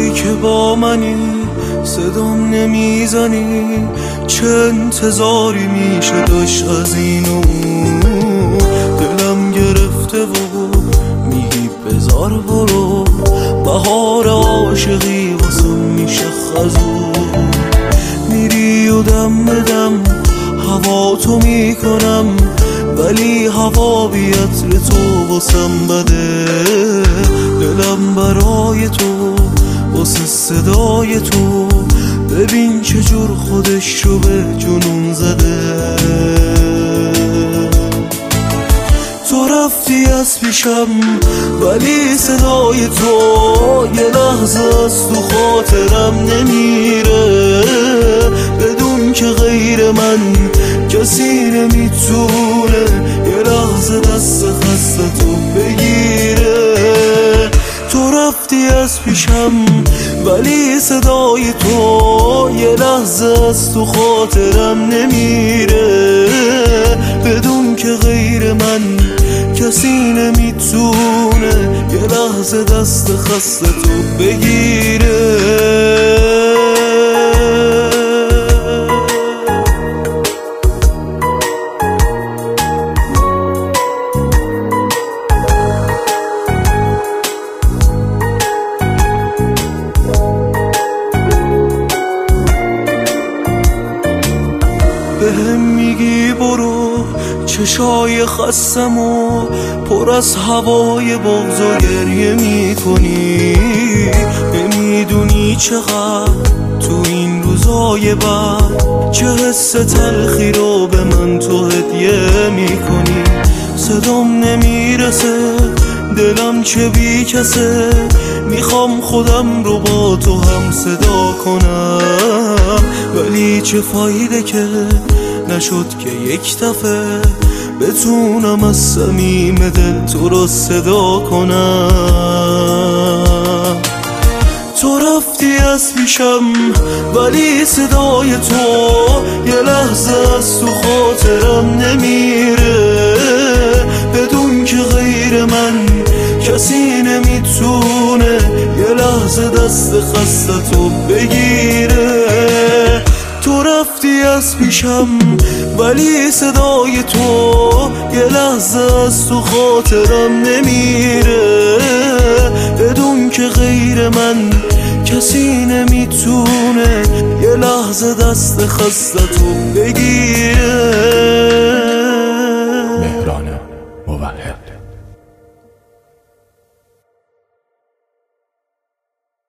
تویی که با منی، صدام نمیزنی، چه انتظاری میشه داشت از اینو؟ دلم گرفته و میگی بذار برو، بهار عاشقی واسم میشه خزون. میری و دم بدم هوا تو میکنم، ولی هوا بی عطر تو واسم بده. دلم برای تو واسه صدای تو، ببین چجور خودش رو به جنون زده. تو رفتی از پیشم ولی صدای تو یه لحظه از تو خاطرم نمیره. بدون که غیر من کسی نمیتونه یه لحظه دست خسته تو بگیره. تو رفتی از پیشم ولی صدای تو یه لحظه از تو خاطرم نمیره. بدون که غیر من کسی نمیتونه یه لحظه دست خسته تو بگیره. بهم میگی برو، چشای خستم و پر از هوای بغض و گریه میکنی. نمیدونی چقدر تو این روزای بعد چه حس تلخی رو به من تو هدیه میکنی. صدام نمیرسه، دلم چه بی کسه، میخوام خودم رو با تو هم صدا کنم. ولی چه فایده که نشد که یک دفعه بتونم از صمیم دل تو رو صدا کنم. تو رفتی از پیشم ولی صدای تو یه لحظه از تو خاطرم نمیره. بدون که غیر من کسی نمیتونه یه لحظه دست خسته تو بگیره. تو رفتی از پیشم ولی صدای تو یه لحظه از تو خاطرم نمیره. بدون که غیر من کسی نمیتونه یه لحظه دست خسته تو بگیره.